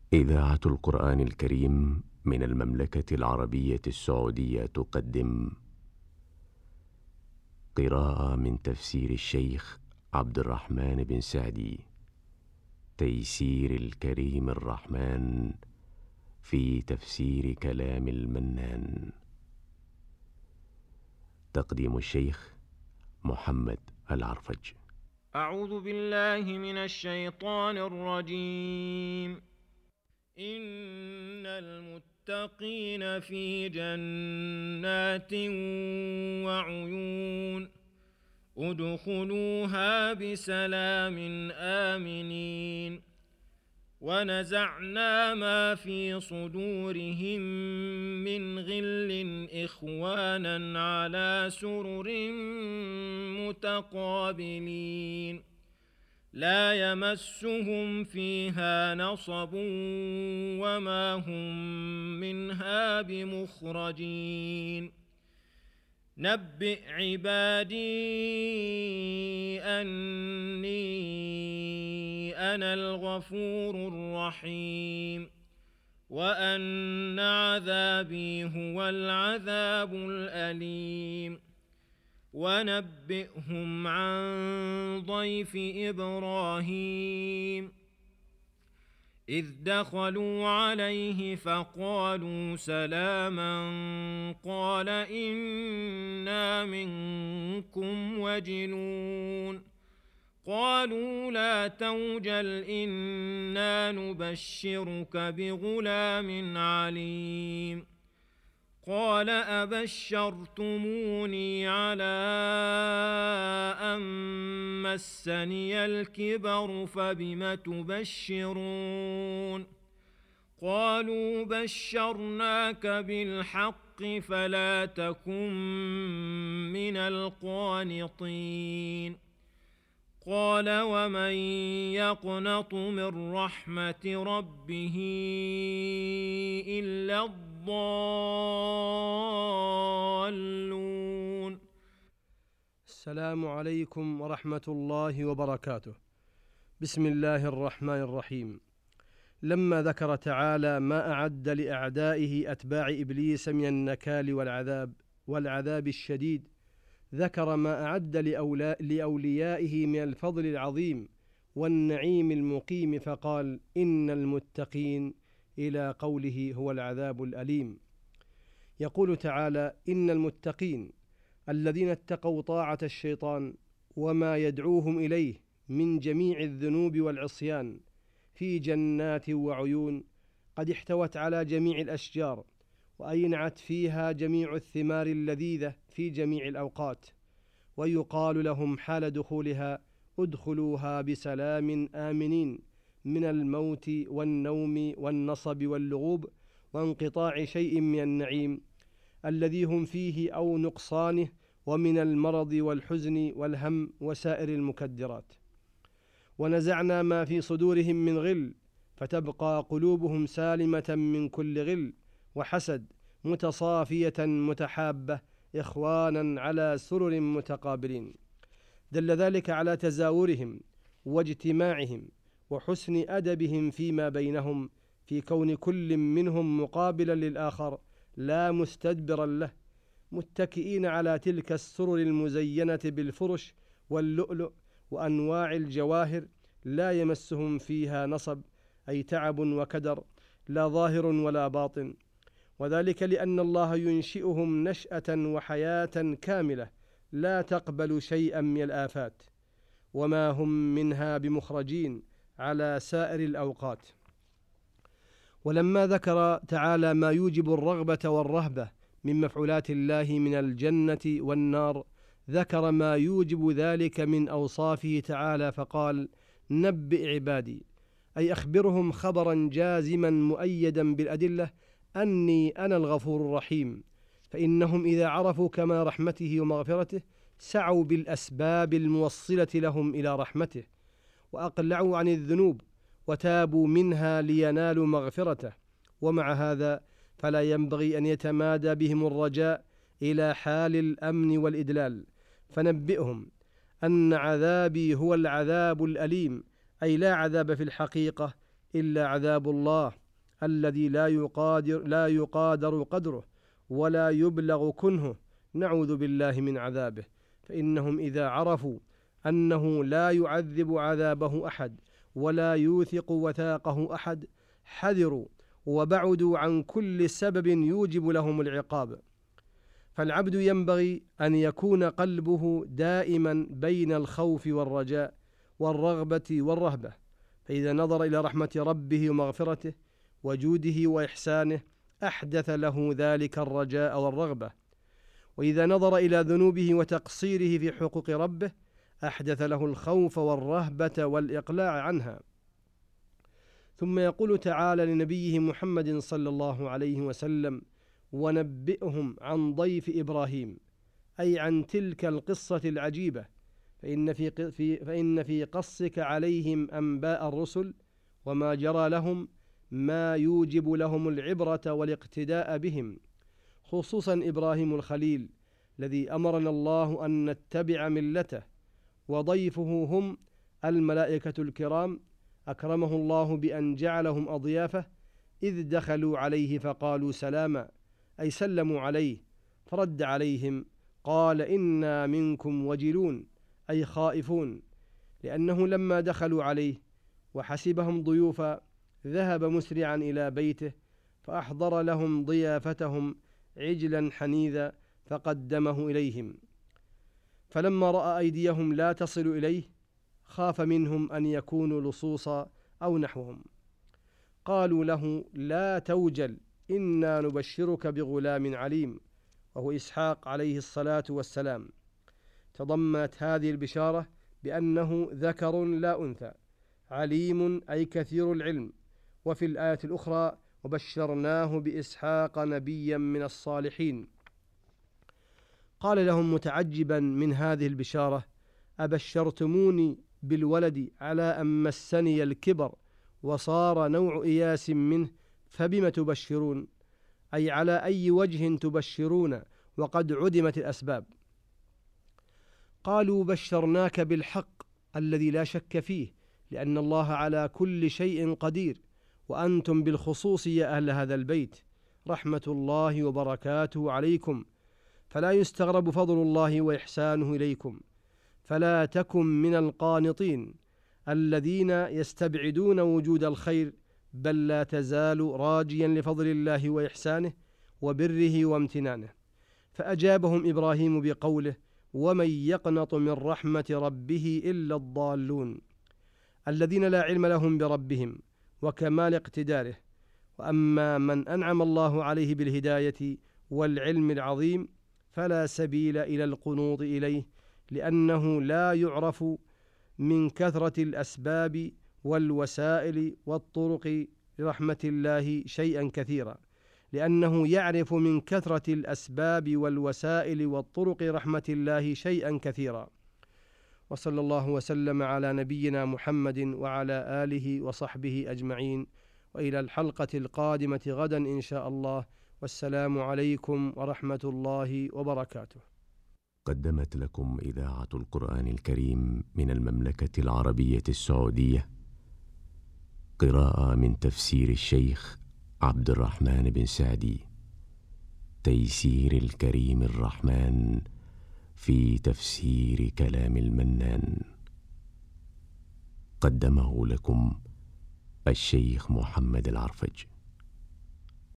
إذاعة القرآن الكريم من المملكة العربية السعودية تقدم قراءة من تفسير الشيخ عبد الرحمن بن سعدي، تيسير الكريم الرحمن في تفسير كلام المنان. تقديم الشيخ محمد العرفج. أعوذ بالله من الشيطان الرجيم. إن المتقين في جنات وعيون ادخلوها بسلام آمنين. ونزعنا ما في صدورهم من غل إخوانا على سرر متقابلين لا يمسهم فيها نصب وما هم منها بمخرجين. نبئ عبادي أني أنا الغفور الرحيم وأن عذابي هو العذاب الأليم. ونبئهم عن ضيف إبراهيم إذ دخلوا عليه فقالوا سلاما قال إنا منكم وجلون. قالوا لا توجل إنا نبشرك بغلام عليم. قال أبشرتموني على أن مسني الكبر فبم تبشرون. قالوا بشرناك بالحق فلا تكن من القانطين. قال ومن يقنط من رحمة ربه إلا الضالون. السلام عليكم ورحمة الله وبركاته. بسم الله الرحمن الرحيم. لما ذكر تعالى ما أعد لأعدائه أتباع إبليس من النكال والعذاب الشديد، ذكر ما أعد لأوليائه من الفضل العظيم والنعيم المقيم، فقال إن المتقين إلى قوله هو العذاب الأليم. يقول تعالى إن المتقين الذين اتقوا طاعة الشيطان وما يدعوهم إليه من جميع الذنوب والعصيان في جنات وعيون قد احتوت على جميع الأشجار وأينعت فيها جميع الثمار اللذيذة في جميع الأوقات، ويقال لهم حال دخولها ادخلوها بسلام آمنين من الموت والنوم والنصب واللغوب وانقطاع شيء من النعيم الذي هم فيه أو نقصانه، ومن المرض والحزن والهم وسائر المكدرات. ونزعنا ما في صدورهم من غل فتبقى قلوبهم سالمة من كل غل وحسد متصافية متحابة إخوانا على سرر متقابلين. دل ذلك على تزاورهم واجتماعهم وحسن أدبهم فيما بينهم، في كون كل منهم مقابلا للآخر لا مستدبرا له، متكئين على تلك السرر المزينة بالفرش واللؤلؤ وأنواع الجواهر، لا يمسهم فيها نصب أي تعب وكدر، لا ظاهر ولا باطن، وذلك لأن الله ينشئهم نشأة وحياة كاملة لا تقبل شيئا من الآفات، وما هم منها بمخرجين على سائر الأوقات. ولما ذكر تعالى ما يوجب الرغبة والرهبة من مفعولات الله من الجنة والنار، ذكر ما يوجب ذلك من أوصافه تعالى فقال نبئ عبادي، أي أخبرهم خبرا جازما مؤيدا بالأدلة أني أنا الغفور الرحيم، فإنهم إذا عرفوا كما رحمته ومغفرته سعوا بالأسباب الموصلة لهم إلى رحمته، وأقلعوا عن الذنوب وتابوا منها لينالوا مغفرته. ومع هذا فلا ينبغي أن يتمادى بهم الرجاء إلى حال الأمن والإدلال، فنبئهم أن عذابي هو العذاب الأليم، أي لا عذاب في الحقيقة إلا عذاب الله الذي لا يقادر قدره ولا يبلغ كنهه، نعوذ بالله من عذابه. فإنهم إذا عرفوا أنه لا يعذب عذابه أحد ولا يوثق وثاقه أحد حذروا وبعدوا عن كل سبب يوجب لهم العقاب. فالعبد ينبغي أن يكون قلبه دائما بين الخوف والرجاء والرغبة والرهبة، فإذا نظر إلى رحمة ربه ومغفرته وجوده وإحسانه أحدث له ذلك الرجاء والرغبة، وإذا نظر إلى ذنوبه وتقصيره في حقوق ربه أحدث له الخوف والرهبة والإقلاع عنها. ثم يقول تعالى لنبيه محمد صلى الله عليه وسلم: ونبئهم عن ضيف إبراهيم، أي عن تلك القصة العجيبة، فإن في قصك عليهم أنباء الرسل وما جرى لهم ما يوجب لهم العبرة والاقتداء بهم، خصوصا إبراهيم الخليل الذي أمرنا الله أن نتبع ملته، وضيفه هم الملائكة الكرام أكرمه الله بأن جعلهم أضيافه إذ دخلوا عليه فقالوا سلاما، أي سلموا عليه، فرد عليهم قال: إنا منكم وجلون، أي خائفون، لأنه لما دخلوا عليه وحسبهم ضيوفا ذهب مسرعا إلى بيته فأحضر لهم ضيافتهم عجلا حنيذا فقدمه إليهم، فلما رأى أيديهم لا تصل إليه خاف منهم أن يكونوا لصوصا أو نحوهم، قالوا له: لا توجل، إنا نبشرك بغلام عليم، وهو إسحاق عليه الصلاة والسلام. تضمنت هذه البشارة بأنه ذكر لا أنثى، عليم أي كثير العلم. وفي الآية الأخرى: وبشرناه بإسحاق نبيا من الصالحين. قال لهم متعجبا من هذه البشارة: أبشرتموني بالولد على أن مسني الكبر وصار نوع إياس منه، فبم تبشرون، أي على أي وجه تبشرون وقد عدمت الأسباب. قالوا: بشرناك بالحق الذي لا شك فيه، لأن الله على كل شيء قدير، وأنتم بالخصوص يا أهل هذا البيت رحمة الله وبركاته عليكم، فلا يستغرب فضل الله وإحسانه إليكم، فلا تكن من القانطين الذين يستبعدون وجود الخير، بل لا تزال راجيا لفضل الله وإحسانه وبره وامتنانه. فأجابهم إبراهيم بقوله: ومن يقنط من رحمة ربه إلا الضالون، الذين لا علم لهم بربهم وكمال اقتداره. وأما من أنعم الله عليه بالهداية والعلم العظيم فلا سبيل إلى القنوط إليه، لأنه لا يعرف من كثرة الأسباب والوسائل والطرق لرحمة الله شيئا كثيرا، لأنه يعرف من كثرة الأسباب والوسائل والطرق رحمة الله شيئا كثيرا. وصلى الله وسلم على نبينا محمد وعلى آله وصحبه أجمعين، وإلى الحلقة القادمة غدا إن شاء الله، والسلام عليكم ورحمة الله وبركاته. قدمت لكم إذاعة القرآن الكريم من المملكة العربية السعودية قراءة من تفسير الشيخ عبد الرحمن بن سعدي، تيسير الكريم الرحمن في تفسير كلام المنان. قدمه لكم الشيخ محمد العرفج.